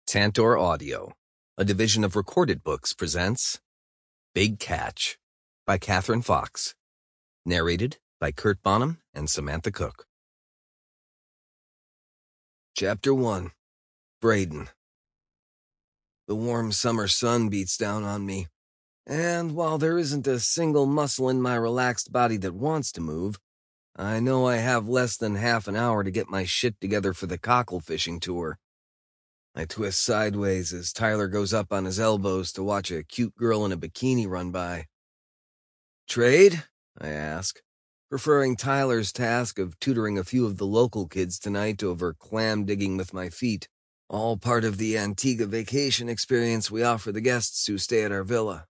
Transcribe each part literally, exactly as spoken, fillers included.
Tantor Audio, a division of Recorded Books, presents Big Catch by Catherine Fox. Narrated by Kurt Bonham and Samantha Cook. Chapter one. Braden. The warm summer sun beats down on me, and while there isn't a single muscle in my relaxed body that wants to move, I know I have less than half an hour to get my shit together for the cockle fishing tour. I twist sideways as Tyler goes up on his elbows to watch a cute girl in a bikini run by. Trade? I ask, preferring Tyler's task of tutoring a few of the local kids tonight over clam digging with my feet, all part of the Antigua vacation experience we offer the guests who stay at our villa.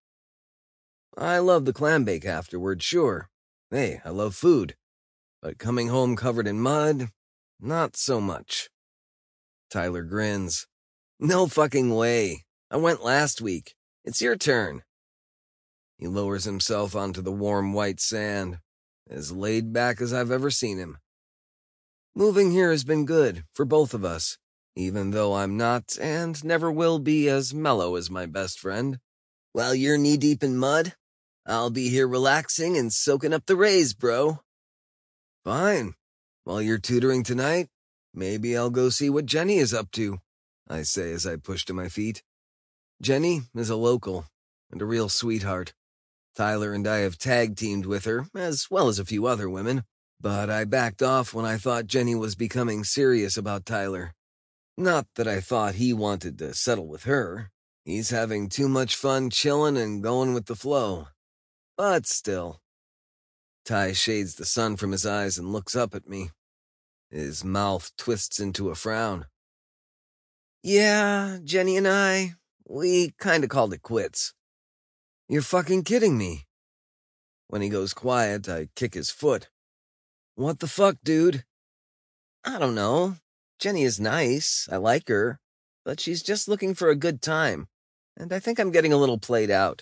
I love the clam bake afterward, sure. Hey, I love food. But coming home covered in mud, not so much. Tyler grins. No fucking way. I went last week. It's your turn. He lowers himself onto the warm white sand, as laid back as I've ever seen him. Moving here has been good for both of us, even though I'm not and never will be as mellow as my best friend. While you're knee-deep in mud, I'll be here relaxing and soaking up the rays, bro. Fine. While you're tutoring tonight, maybe I'll go see what Jenny is up to, I say as I push to my feet. Jenny is a local, and a real sweetheart. Tyler and I have tag-teamed with her, as well as a few other women, but I backed off when I thought Jenny was becoming serious about Tyler. Not that I thought he wanted to settle with her. He's having too much fun chilling and going with the flow. But still. Ty shades the sun from his eyes and looks up at me. His mouth twists into a frown. Yeah, Jenny and I, we kinda called it quits. You're fucking kidding me. When he goes quiet, I kick his foot. What the fuck, dude? I don't know. Jenny is nice, I like her, but she's just looking for a good time, and I think I'm getting a little played out.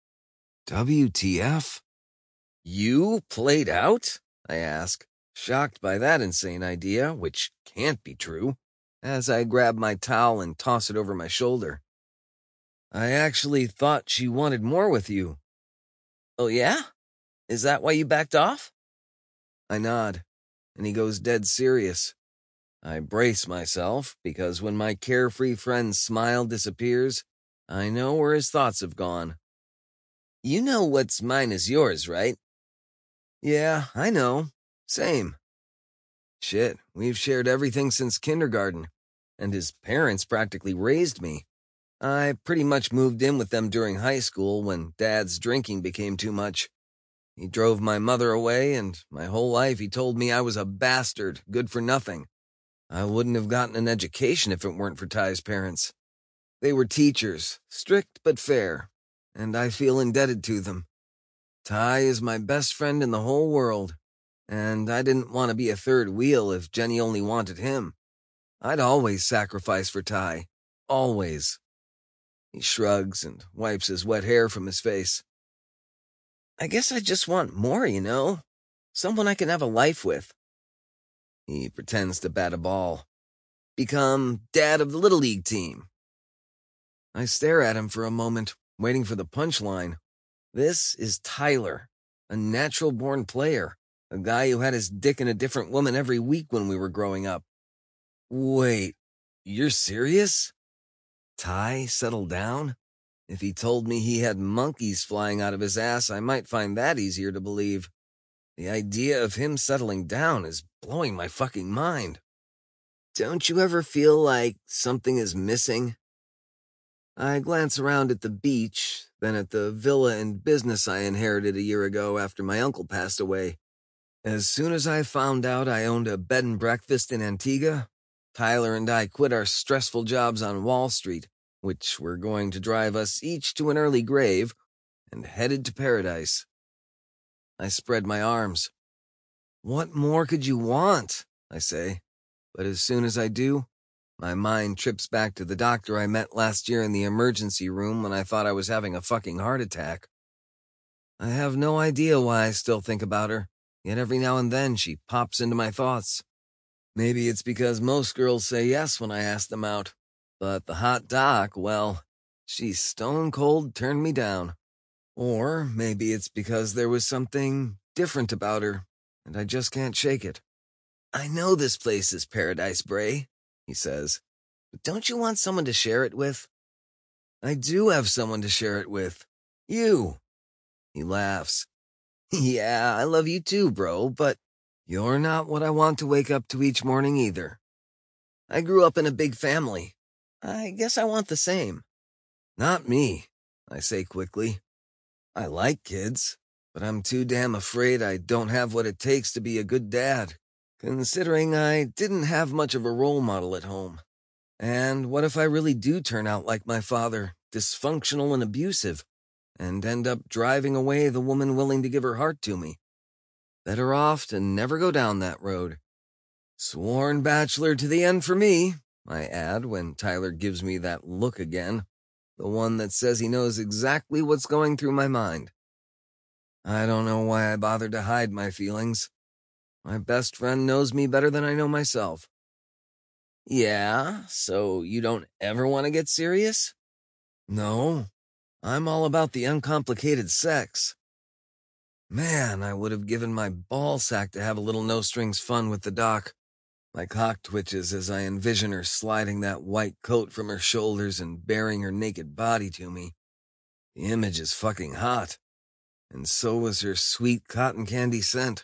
W T F? You played out? I ask, shocked by that insane idea, which can't be true, as I grab my towel and toss it over my shoulder. I actually thought she wanted more with you. Oh yeah? Is that why you backed off? I nod, and he goes dead serious. I brace myself, because when my carefree friend's smile disappears, I know where his thoughts have gone. You know what's mine is yours, right? Yeah, I know. Same. Shit, we've shared everything since kindergarten, and his parents practically raised me. I pretty much moved in with them during high school when Dad's drinking became too much. He drove my mother away, and my whole life he told me I was a bastard, good for nothing. I wouldn't have gotten an education if it weren't for Ty's parents. They were teachers, strict but fair, and I feel indebted to them. Ty is my best friend in the whole world, and I didn't want to be a third wheel if Jenny only wanted him. I'd always sacrifice for Ty. Always. He shrugs and wipes his wet hair from his face. I guess I just want more, you know? Someone I can have a life with. He pretends to bat a ball. Become dad of the Little League team. I stare at him for a moment, waiting for the punchline. This is Tyler, a natural-born player, a guy who had his dick in a different woman every week when we were growing up. Wait, you're serious? Ty settled down? If he told me he had monkeys flying out of his ass, I might find that easier to believe. The idea of him settling down is blowing my fucking mind. Don't you ever feel like something is missing? I glance around at the beach, then at the villa and business I inherited a year ago after my uncle passed away. As soon as I found out I owned a bed and breakfast in Antigua, Tyler and I quit our stressful jobs on Wall Street, which were going to drive us each to an early grave, and headed to paradise. I spread my arms. What more could you want? I say, but as soon as I do, my mind trips back to the doctor I met last year in the emergency room when I thought I was having a fucking heart attack. I have no idea why I still think about her, yet every now and then she pops into my thoughts. Maybe it's because most girls say yes when I ask them out. But the hot doc, well, she stone cold turned me down. Or maybe it's because there was something different about her, and I just can't shake it. I know this place is paradise, Bray, he says, but don't you want someone to share it with? I do have someone to share it with. You. He laughs. Yeah, I love you too, bro, but you're not what I want to wake up to each morning either. I grew up in a big family. I guess I want the same. Not me, I say quickly. I like kids, but I'm too damn afraid I don't have what it takes to be a good dad, considering I didn't have much of a role model at home. And what if I really do turn out like my father, dysfunctional and abusive, and end up driving away the woman willing to give her heart to me? Better off to never go down that road. Sworn bachelor to the end for me, I add when Tyler gives me that look again, the one that says he knows exactly what's going through my mind. I don't know why I bothered to hide my feelings. My best friend knows me better than I know myself. Yeah, so you don't ever want to get serious? No, I'm all about the uncomplicated sex. Man, I would have given my ballsack to have a little no-strings fun with the doc. My cock twitches as I envision her sliding that white coat from her shoulders and baring her naked body to me. The image is fucking hot, and so was her sweet cotton candy scent.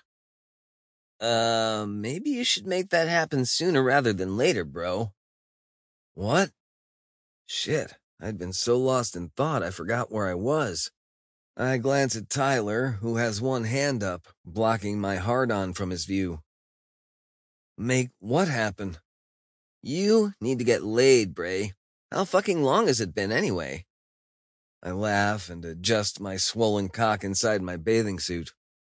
Uh, maybe you should make that happen sooner rather than later, bro. What? Shit, I'd been so lost in thought I forgot where I was. I glance at Tyler, who has one hand up, blocking my hard-on from his view. Make what happen? You need to get laid, Bray. How fucking long has it been anyway? I laugh and adjust my swollen cock inside my bathing suit.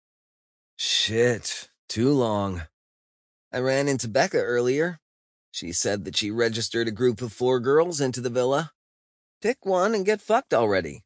Shit, too long. I ran into Becca earlier. She said that she registered a group of four girls into the villa. Pick one and get fucked already.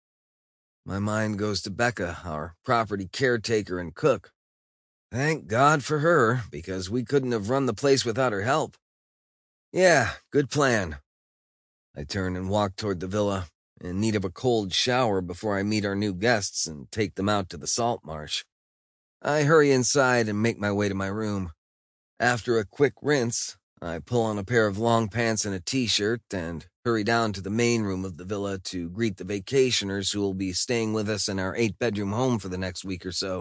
My mind goes to Becca, our property caretaker and cook. Thank God for her, because we couldn't have run the place without her help. Yeah, good plan. I turn and walk toward the villa, in need of a cold shower before I meet our new guests and take them out to the salt marsh. I hurry inside and make my way to my room. After a quick rinse, I pull on a pair of long pants and a t-shirt and hurry down to the main room of the villa to greet the vacationers who will be staying with us in our eight-bedroom home for the next week or so.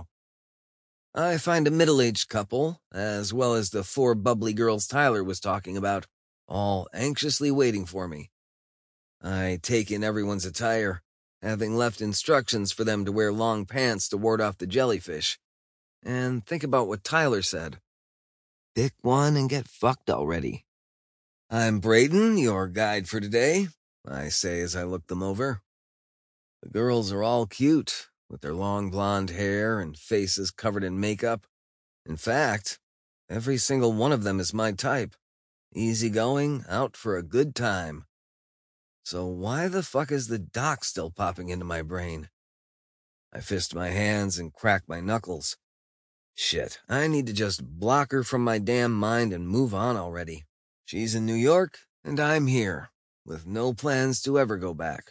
I find a middle-aged couple, as well as the four bubbly girls Tyler was talking about, all anxiously waiting for me. I take in everyone's attire, having left instructions for them to wear long pants to ward off the jellyfish, and think about what Tyler said. Pick one and get fucked already. I'm Braden, your guide for today, I say as I look them over. The girls are all cute, with their long blonde hair and faces covered in makeup. In fact, every single one of them is my type. Easygoing, out for a good time. So why the fuck is the doc still popping into my brain? I fist my hands and crack my knuckles. Shit, I need to just block her from my damn mind and move on already. She's in New York, and I'm here, with no plans to ever go back.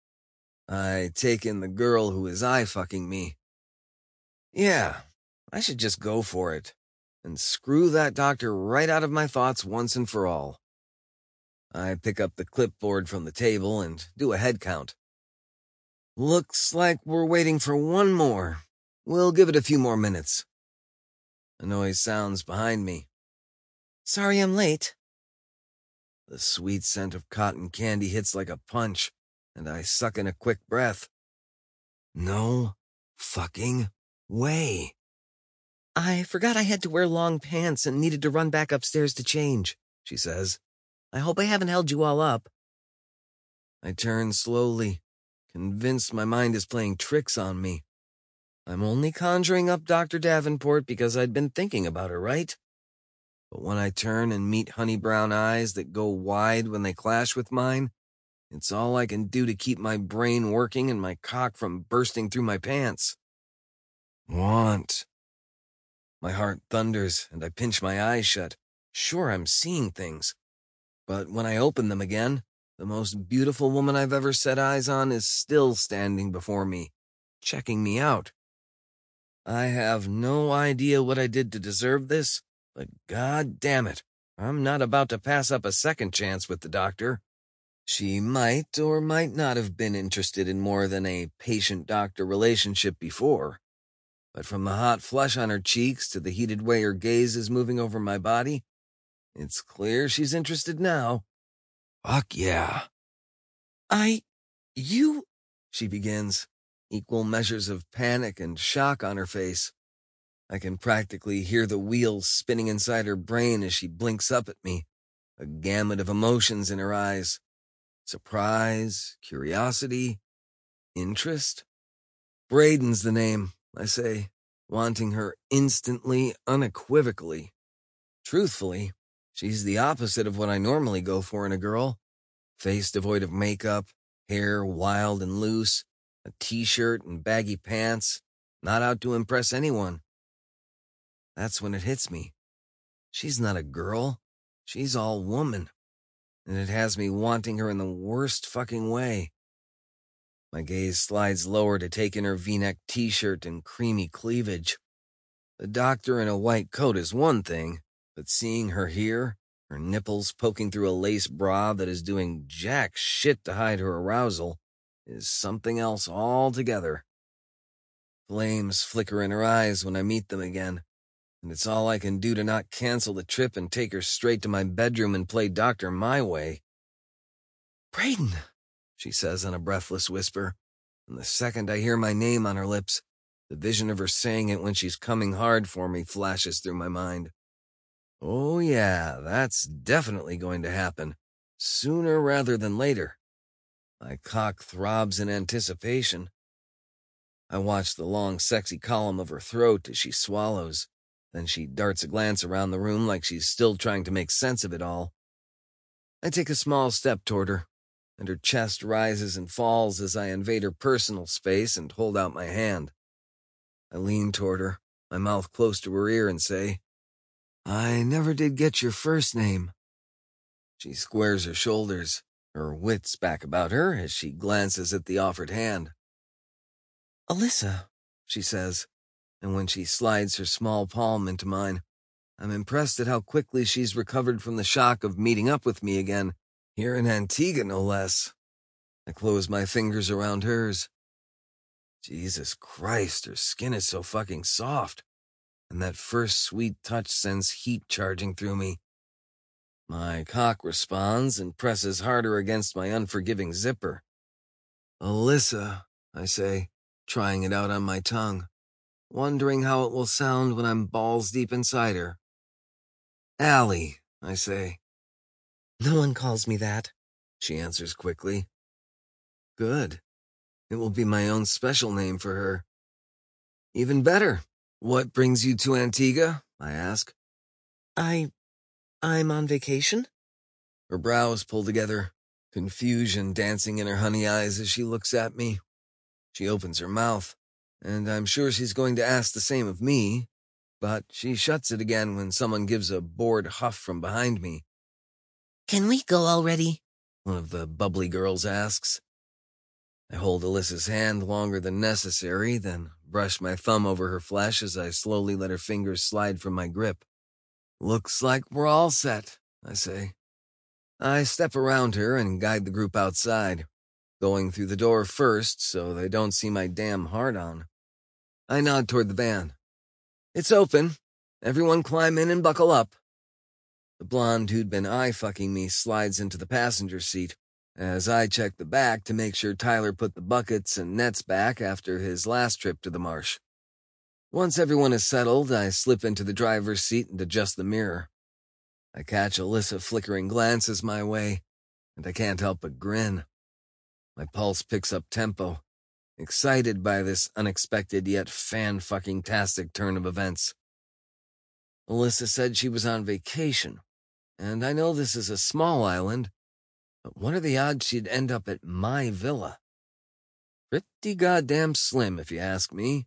I take in the girl who is eye-fucking me. Yeah, I should just go for it, and screw that doctor right out of my thoughts once and for all. I pick up the clipboard from the table and do a head count. Looks like we're waiting for one more. We'll give it a few more minutes. A noise sounds behind me. Sorry I'm late. The sweet scent of cotton candy hits like a punch, and I suck in a quick breath. No fucking way. I forgot I had to wear long pants and needed to run back upstairs to change, she says. I hope I haven't held you all up. I turn slowly, convinced my mind is playing tricks on me. I'm only conjuring up Doctor Davenport because I'd been thinking about her, right? But when I turn and meet honey brown eyes that go wide when they clash with mine, it's all I can do to keep my brain working and my cock from bursting through my pants. Want. My heart thunders and I pinch my eyes shut. Sure, I'm seeing things. But when I open them again, the most beautiful woman I've ever set eyes on is still standing before me, checking me out. I have no idea what I did to deserve this, but god damn it, I'm not about to pass up a second chance with the doctor. She might or might not have been interested in more than a patient-doctor relationship before, but from the hot flush on her cheeks to the heated way her gaze is moving over my body, it's clear she's interested now. Fuck yeah. I... you... she begins, equal measures of panic and shock on her face. I can practically hear the wheels spinning inside her brain as she blinks up at me, a gamut of emotions in her eyes. Surprise, curiosity, interest. Braden's the name, I say, wanting her instantly, unequivocally. Truthfully, she's the opposite of what I normally go for in a girl. Face devoid of makeup, hair wild and loose, a t-shirt and baggy pants, not out to impress anyone. That's when it hits me. She's not a girl. She's all woman. And it has me wanting her in the worst fucking way. My gaze slides lower to take in her V-neck t-shirt and creamy cleavage. The doctor in a white coat is one thing, but seeing her here, her nipples poking through a lace bra that is doing jack shit to hide her arousal, is something else altogether. Flames flicker in her eyes when I meet them again, and it's all I can do to not cancel the trip and take her straight to my bedroom and play doctor my way. "Braden," she says in a breathless whisper, and the second I hear my name on her lips, the vision of her saying it when she's coming hard for me flashes through my mind. Oh yeah, that's definitely going to happen, sooner rather than later. My cock throbs in anticipation. I watch the long, sexy column of her throat as she swallows. Then she darts a glance around the room like she's still trying to make sense of it all. I take a small step toward her, and her chest rises and falls as I invade her personal space and hold out my hand. I lean toward her, my mouth close to her ear, and say, "I never did get your first name." She squares her shoulders, her wits back about her as she glances at the offered hand. "Alyssa," she says, and when she slides her small palm into mine, I'm impressed at how quickly she's recovered from the shock of meeting up with me again, here in Antigua no less. I close my fingers around hers. Jesus Christ, her skin is so fucking soft, and that first sweet touch sends heat charging through me. My cock responds and presses harder against my unforgiving zipper. "Alyssa," I say, trying it out on my tongue, wondering how it will sound when I'm balls deep inside her. "Allie," I say. "No one calls me that," she answers quickly. Good. It will be my own special name for her. Even better. What brings you to Antigua? I ask. I... I'm on vacation? Her brows pull together, confusion dancing in her honey eyes as she looks at me. She opens her mouth, and I'm sure she's going to ask the same of me, but she shuts it again when someone gives a bored huff from behind me. "Can we go already?" one of the bubbly girls asks. I hold Alyssa's hand longer than necessary, then brush my thumb over her flesh as I slowly let her fingers slide from my grip. "Looks like we're all set," I say. I step around her and guide the group outside, going through the door first so they don't see my damn hard-on. I nod toward the van. "It's open. Everyone climb in and buckle up." The blonde who'd been eye-fucking me slides into the passenger seat, as I check the back to make sure Tyler put the buckets and nets back after his last trip to the marsh. Once everyone is settled, I slip into the driver's seat and adjust the mirror. I catch Alyssa flickering glances my way, and I can't help but grin. My pulse picks up tempo, excited by this unexpected yet fan-fucking-tastic turn of events. Alyssa said she was on vacation, and I know this is a small island, but what are the odds she'd end up at my villa? Pretty goddamn slim, if you ask me.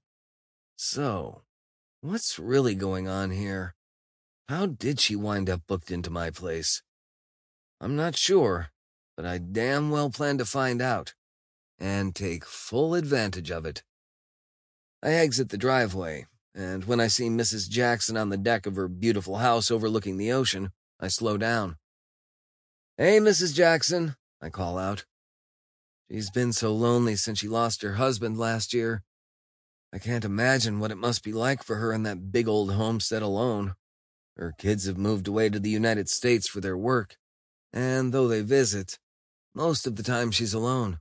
So, what's really going on here? How did she wind up booked into my place? I'm not sure, but I damn well plan to find out and take full advantage of it. I exit the driveway, and when I see Missus Jackson on the deck of her beautiful house overlooking the ocean, I slow down. "Hey, Missus Jackson," I call out. She's been so lonely since she lost her husband last year. I can't imagine what it must be like for her in that big old homestead alone. Her kids have moved away to the United States for their work, and though they visit, most of the time she's alone.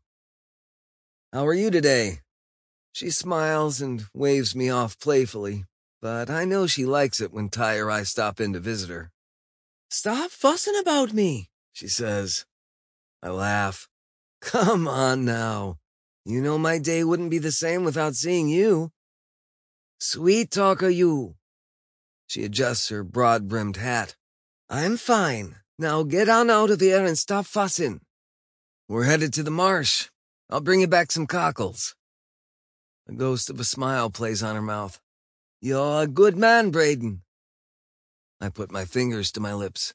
"How are you today?" She smiles and waves me off playfully, but I know she likes it when Ty or I stop in to visit her. "Stop fussing about me," she says. I laugh. "Come on now. You know my day wouldn't be the same without seeing you." "Sweet talk of you." She adjusts her broad-brimmed hat. "I'm fine. Now get on out of here and stop fussing. We're headed to the marsh. I'll bring you back some cockles." A ghost of a smile plays on her mouth. "You're a good man, Braden." I put my fingers to my lips.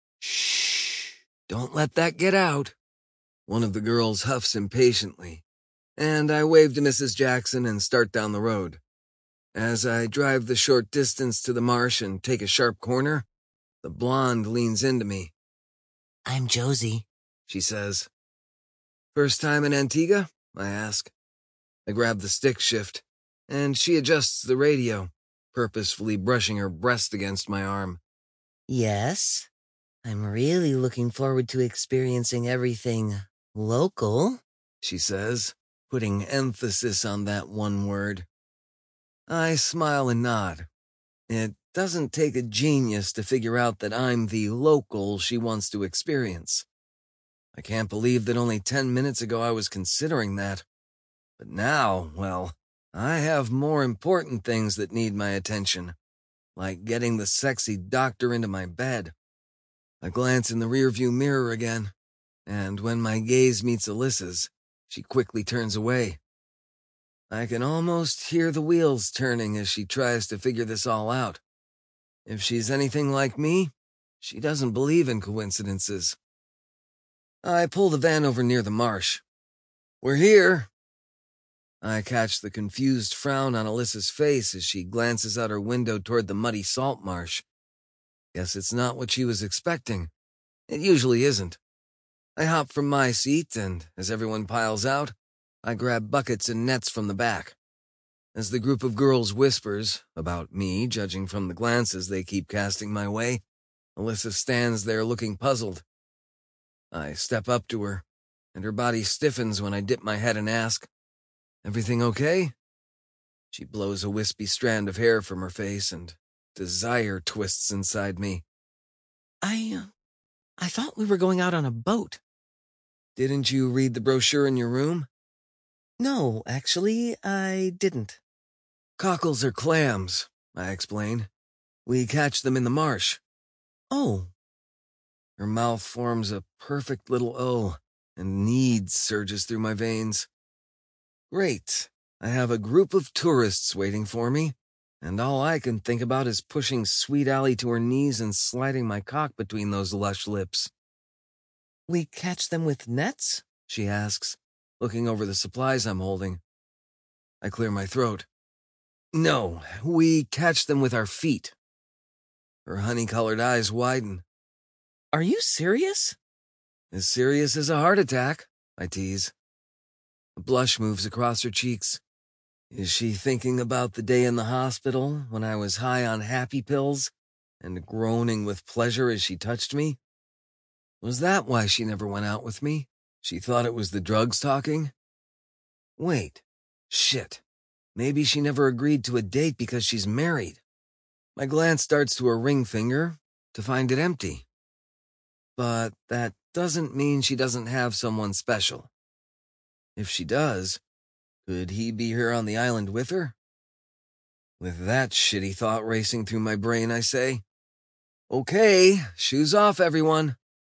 "Shh, don't let that get out." One of the girls huffs impatiently, and I wave to Missus Jackson and start down the road. As I drive the short distance to the marsh and take a sharp corner, the blonde leans into me. "I'm Josie," she says. "First time in Antigua?" I ask. I grab the stick shift, and she adjusts the radio, purposefully brushing her breast against my arm. "Yes, I'm really looking forward to experiencing everything local," she says, putting emphasis on that one word. I smile and nod. It doesn't take a genius to figure out that I'm the local she wants to experience. I can't believe that only ten minutes ago I was considering that. But now, well, I have more important things that need my attention, like getting the sexy doctor into my bed. I glance in the rearview mirror again, and when my gaze meets Alyssa's, she quickly turns away. I can almost hear the wheels turning as she tries to figure this all out. If she's anything like me, she doesn't believe in coincidences. I pull the van over near the marsh. "We're here." I catch the confused frown on Alyssa's face as she glances out her window toward the muddy salt marsh. Guess it's not what she was expecting. It usually isn't. I hop from my seat, and as everyone piles out, I grab buckets and nets from the back. As the group of girls whispers, about me judging from the glances they keep casting my way, Alyssa stands there looking puzzled. I step up to her, and her body stiffens when I dip my head and ask, "Everything okay?" She blows a wispy strand of hair from her face, and desire twists inside me. I, uh, I thought we were going out on a boat." "Didn't you read the brochure in your room?" "No, actually, I didn't." "Cockles are clams," I explain. "We catch them in the marsh." "Oh." Her mouth forms a perfect little O, and need surges through my veins. "Great. I have a group of tourists waiting for me, and all I can think about is pushing Sweet Allie to her knees and sliding my cock between those lush lips." "We catch them with nets?" she asks, looking over the supplies I'm holding. I clear my throat. "No, we catch them with our feet." Her honey-colored eyes widen. "Are you serious?" "As serious as a heart attack," I tease. A blush moves across her cheeks. Is she thinking about the day in the hospital when I was high on happy pills and groaning with pleasure as she touched me? Was that why she never went out with me? She thought it was the drugs talking? Wait. Shit. Maybe she never agreed to a date because she's married. My glance darts to her ring finger to find it empty. But that doesn't mean she doesn't have someone special. If she does, could he be here on the island with her? With that shitty thought racing through my brain, I say, "Okay, shoes off, everyone."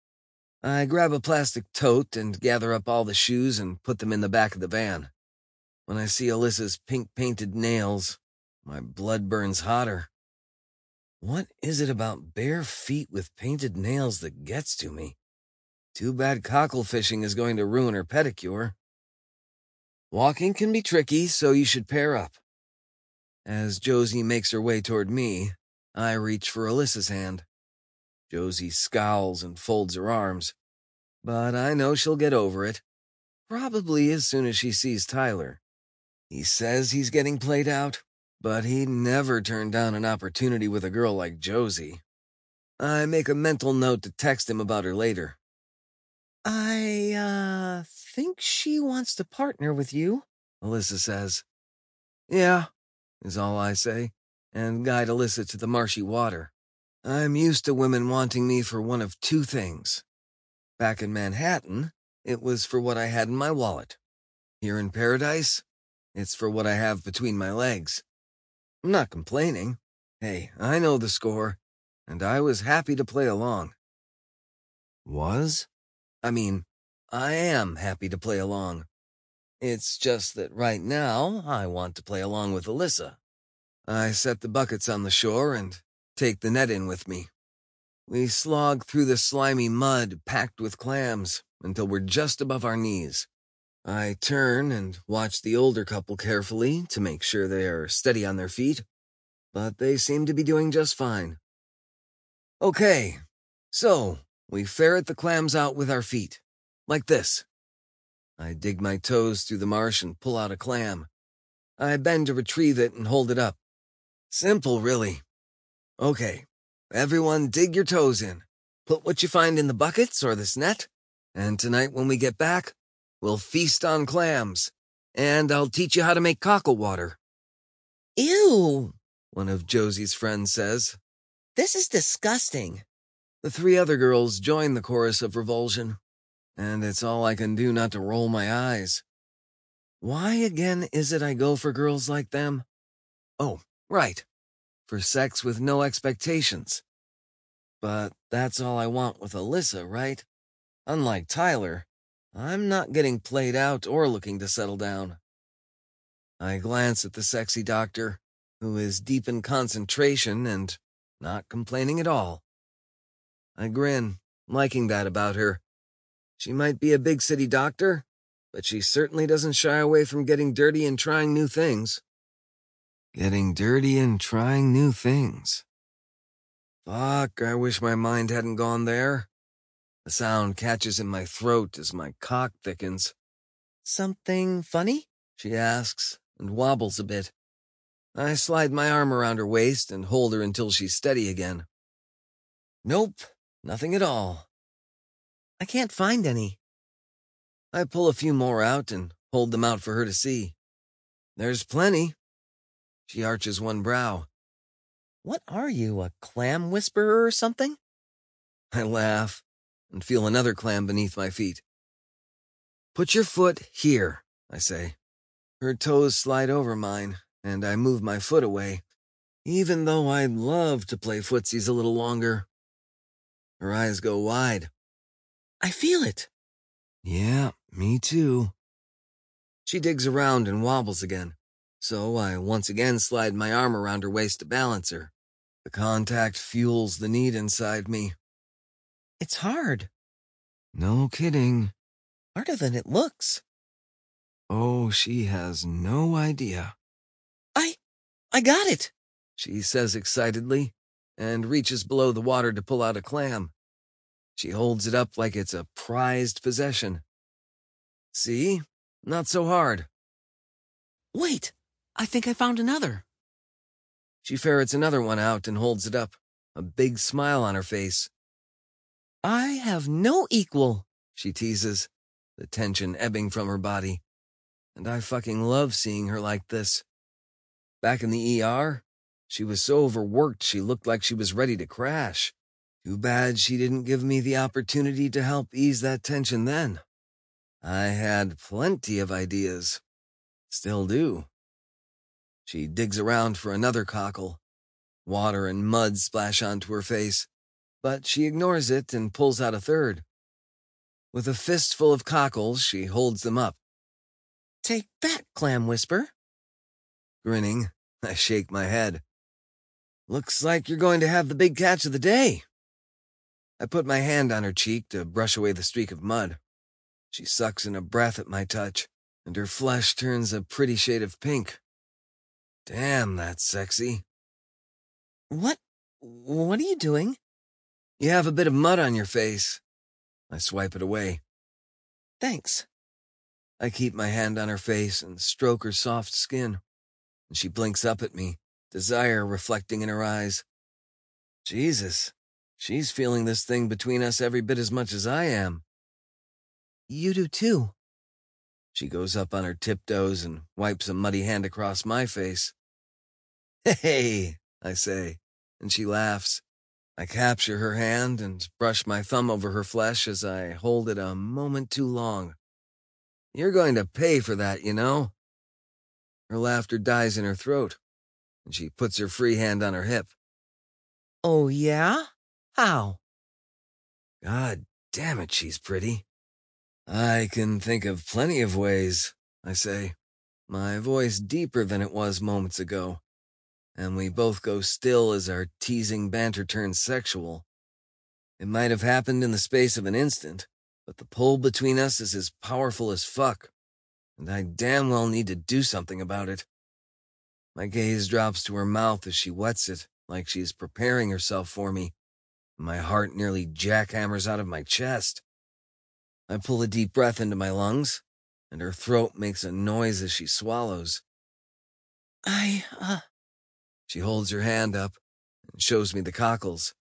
I grab a plastic tote and gather up all the shoes and put them in the back of the van. When I see Alyssa's pink-painted nails, my blood burns hotter. What is it about bare feet with painted nails that gets to me? Too bad cockle fishing is going to ruin her pedicure. Walking can be tricky, so you should pair up. As Josie makes her way toward me, I reach for Alyssa's hand. Josie scowls and folds her arms, but I know she'll get over it, probably as soon as she sees Tyler. He says he's getting played out, but he'd never turn down an opportunity with a girl like Josie. I make a mental note to text him about her later. I, uh, think she wants to partner with you, Alyssa says. Yeah, is all I say, and guide Alyssa to the marshy water. I'm used to women wanting me for one of two things. Back in Manhattan, it was for what I had in my wallet. Here in Paradise, it's for what I have between my legs. I'm not complaining. Hey, I know the score, and I was happy to play along. Was? I mean, I am happy to play along. It's just that right now, I want to play along with Alyssa. I set the buckets on the shore and take the net in with me. We slog through the slimy mud packed with clams until we're just above our knees. I turn and watch the older couple carefully to make sure they are steady on their feet, but they seem to be doing just fine. Okay, so we ferret the clams out with our feet, like this. I dig my toes through the marsh and pull out a clam. I bend to retrieve it and hold it up. Simple, really. Okay, everyone dig your toes in. Put what you find in the buckets or this net, and tonight when we get back, we'll feast on clams, and I'll teach you how to make cockle water. Ew, one of Josie's friends says. This is disgusting. The three other girls join the chorus of revulsion, and it's all I can do not to roll my eyes. Why again is it I go for girls like them? Oh, right, for sex with no expectations. But that's all I want with Alyssa, right? Unlike Tyler, I'm not getting played out or looking to settle down. I glance at the sexy doctor, who is deep in concentration and not complaining at all. I grin, liking that about her. She might be a big city doctor, but she certainly doesn't shy away from getting dirty and trying new things. Getting dirty and trying new things. Fuck, I wish my mind hadn't gone there. The sound catches in my throat as my cock thickens. Something funny? She asks, and wobbles a bit. I slide my arm around her waist and hold her until she's steady again. Nope, nothing at all. I can't find any. I pull a few more out and hold them out for her to see. There's plenty. She arches one brow. What are you, a clam whisperer or something? I laugh and feel another clam beneath my feet. Put your foot here, I say. Her toes slide over mine, and I move my foot away, even though I'd love to play footsies a little longer. Her eyes go wide. I feel it. Yeah, me too. She digs around and wobbles again, so I once again slide my arm around her waist to balance her. The contact fuels the need inside me. It's hard. No kidding. Harder than it looks. Oh, she has no idea. I, I got it, she says excitedly, and reaches below the water to pull out a clam. She holds it up like it's a prized possession. See? Not so hard. Wait, I think I found another. She ferrets another one out and holds it up, a big smile on her face. I have no equal, she teases, the tension ebbing from her body. And I fucking love seeing her like this. Back in the E R, she was so overworked she looked like she was ready to crash. Too bad she didn't give me the opportunity to help ease that tension then. I had plenty of ideas. Still do. She digs around for another cockle. Water and mud splash onto her face, but she ignores it and pulls out a third. With a fistful of cockles, she holds them up. Take that, Clam Whisper. Grinning, I shake my head. Looks like you're going to have the big catch of the day. I put my hand on her cheek to brush away the streak of mud. She sucks in a breath at my touch, and her flesh turns a pretty shade of pink. Damn, that's sexy. What? What are you doing? You have a bit of mud on your face. I swipe it away. Thanks. I keep my hand on her face and stroke her soft skin, and she blinks up at me, desire reflecting in her eyes. Jesus, she's feeling this thing between us every bit as much as I am. You do too. She goes up on her tiptoes and wipes a muddy hand across my face. Hey, I say, and she laughs. I capture her hand and brush my thumb over her flesh as I hold it a moment too long. You're going to pay for that, you know? Her laughter dies in her throat, and she puts her free hand on her hip. Oh, yeah? How? God damn it, she's pretty. I can think of plenty of ways, I say, my voice deeper than it was moments ago, and we both go still as our teasing banter turns sexual. It might have happened in the space of an instant, but the pull between us is as powerful as fuck, and I damn well need to do something about it. My gaze drops to her mouth as she wets it, like she's preparing herself for me. My heart nearly jackhammers out of my chest. I pull a deep breath into my lungs, and her throat makes a noise as she swallows. I, uh... She holds her hand up and shows me the cockles.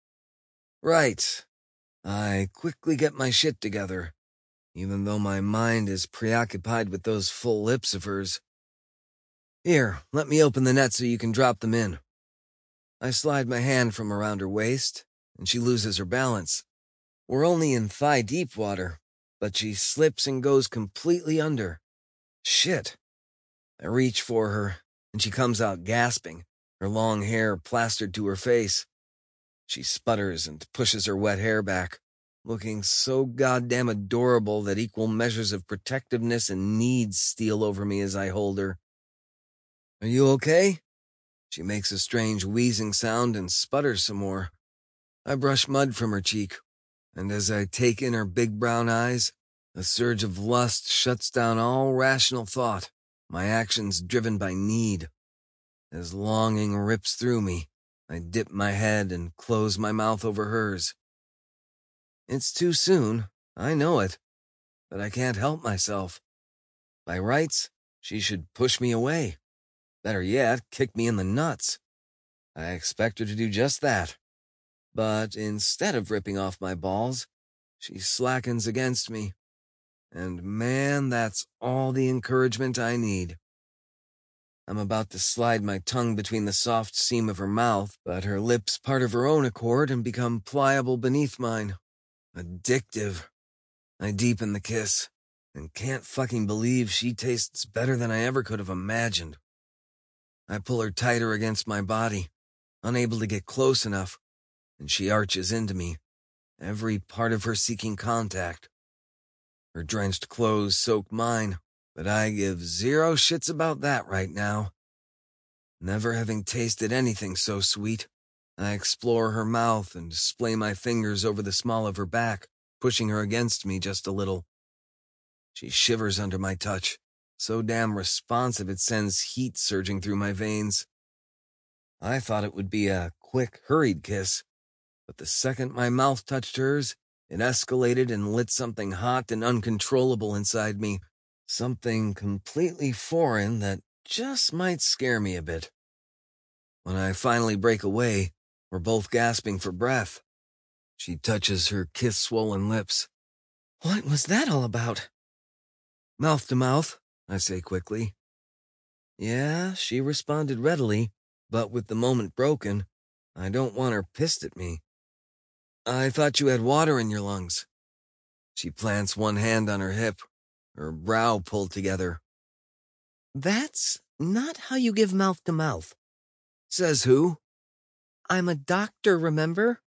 Right. I quickly get my shit together, even though my mind is preoccupied with those full lips of hers. Here, let me open the net so you can drop them in. I slide my hand from around her waist, and she loses her balance. We're only in thigh-deep water, but she slips and goes completely under. Shit. I reach for her, and she comes out gasping, her long hair plastered to her face. She sputters and pushes her wet hair back, looking so goddamn adorable that equal measures of protectiveness and needs steal over me as I hold her. Are you okay? She makes a strange wheezing sound and sputters some more. I brush mud from her cheek, and as I take in her big brown eyes, a surge of lust shuts down all rational thought, my actions driven by need. As longing rips through me, I dip my head and close my mouth over hers. It's too soon, I know it, but I can't help myself. By rights, she should push me away. Better yet, kick me in the nuts. I expect her to do just that. But instead of ripping off my balls, she slackens against me. And man, that's all the encouragement I need. I'm about to slide my tongue between the soft seam of her mouth, but her lips part of her own accord and become pliable beneath mine. Addictive. I deepen the kiss, and can't fucking believe she tastes better than I ever could have imagined. I pull her tighter against my body, unable to get close enough, and she arches into me, every part of her seeking contact. Her drenched clothes soak mine, but I give zero shits about that right now. Never having tasted anything so sweet, I explore her mouth and splay my fingers over the small of her back, pushing her against me just a little. She shivers under my touch, so damn responsive it sends heat surging through my veins. I thought it would be a quick, hurried kiss, but the second my mouth touched hers, it escalated and lit something hot and uncontrollable inside me, something completely foreign that just might scare me a bit. When I finally break away, we're both gasping for breath. She touches her kiss-swollen lips. What was that all about? Mouth to mouth, I say quickly. Yeah, she responded readily, but with the moment broken, I don't want her pissed at me. I thought you had water in your lungs. She plants one hand on her hip, her brow pulled together. That's not how you give mouth to mouth. Says who? I'm a doctor, remember?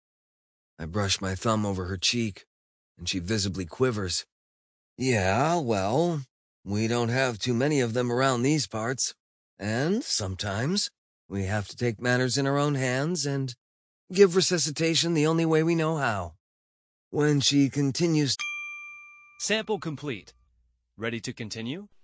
I brush my thumb over her cheek, and she visibly quivers. Yeah, well, we don't have too many of them around these parts, and sometimes we have to take matters in our own hands and give resuscitation the only way we know how. When she continues... Sample complete. Ready to continue?